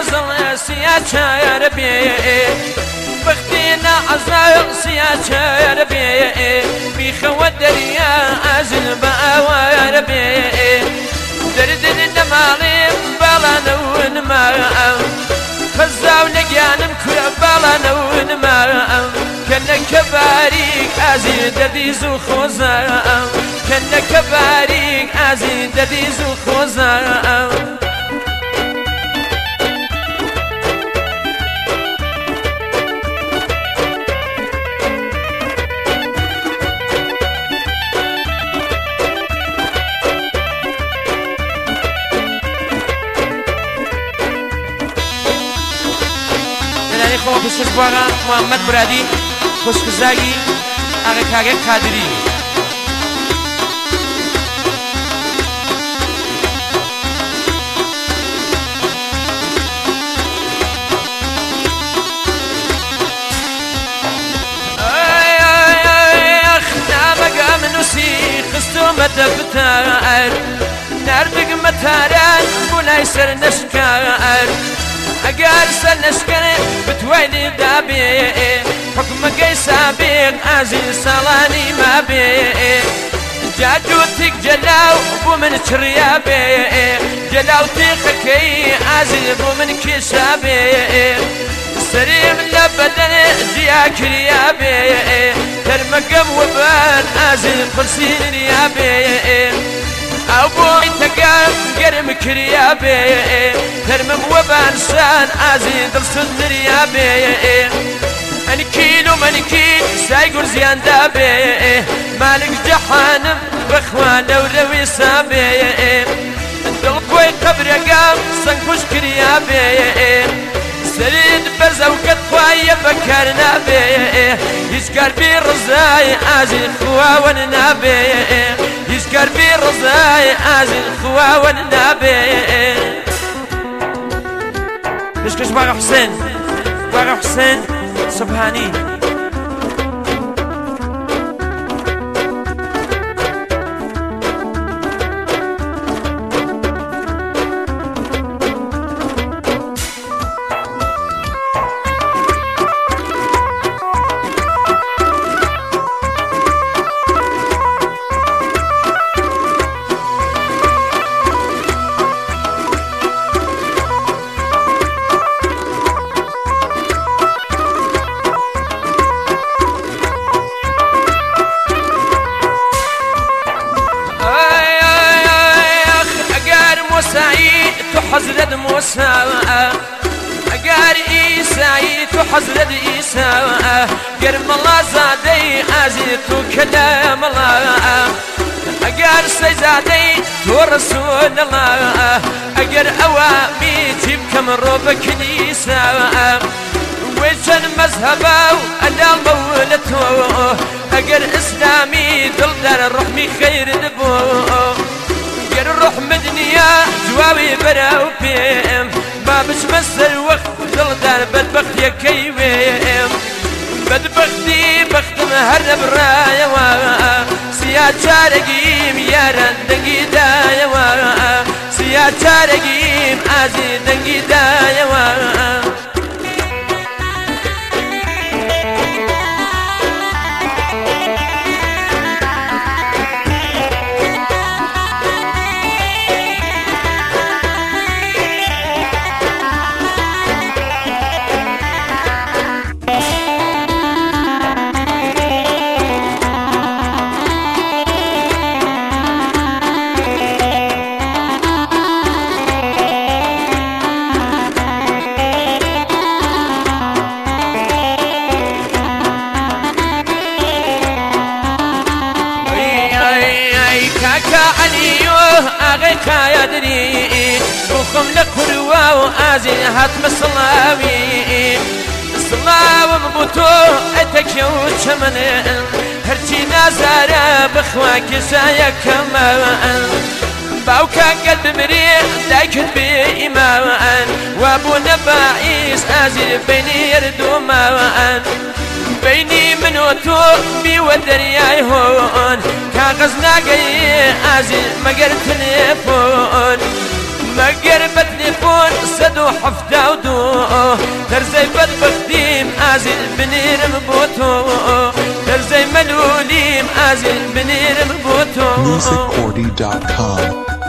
أزل سيا ربي بختنا أزل سيا ربي بيخو الدريا أزل بأوا ربي درد النمالي بلا نون ما خزاو لقيانم كربلا نون ما كنا كباريك أزيد ديز وخوزا كنا كباريك أزيد ديز وخوزا خو بسش باغا محمد مرادی خوشگزاگی آقا کاغه قادری اخنا مقام نسي خستو مدفتار نردق متاران بولاي سر نشكار اگر سنشكني بتويلي دابي حكم قي سابق عزيز صلاني ما بي جاجوتك جلاو بومن شريابي جلاوتي خكي عزيز بومن كشابي سريم لبدن جياك ريابي ترمقم وبان عزيز فرسين ريابي أو بوي تقام قرم كريابي ترمم وبانسان عزيز الصدر يابي أنكيل ومنكيل سايقر زيان دابي مالك جحانم بخوان وروي سابي دلقوي قبر قام سنكوش كريابي سريد برزا وكتخوايا بكرنا بي يشكر بي رزاي عزيز خوا وننابي يشكر بي رزاي عزيز خوا وننابي نشكش باغا حسين سبحاني سعيد تحزرد موسى أقاري سعيد تحزرد إيسى قرم الله زادي أزيد كلام الله أقار سيزادي تو رسول الله أقر أوامي تبكم روب كنيسة ويشن مذهبه أنا مولته أقر إسلامي دلدر الرحمي خير دبوه الروح مدنيا جوابي براو بيم ما بش مسر وقت دلدار بدبخت يا كيويم بدبختي بختم هرب رايا سيا شارقيم يا رندقي دايا سيا شارقيم عزيز دنقي دايا أغيكا يدري بوخم لكروا وآزين هاتم الصلاوي الصلاو مبوتو اتكيو شمن هرشي نازارة بخواك سايا كمان باوكا قلب مريح دايكت بإيمان وابو نباعيس آزين بيني يردو مان بيني من وتو بيودرياي هون كاغزنا قاي عزيز مقر تليفون مقر بتليفون سد وحفدة ودو درزي بدبختيم أزل بنيرم بوتو درزي ملوليم أزل بنيرم بوتو musiccordy.com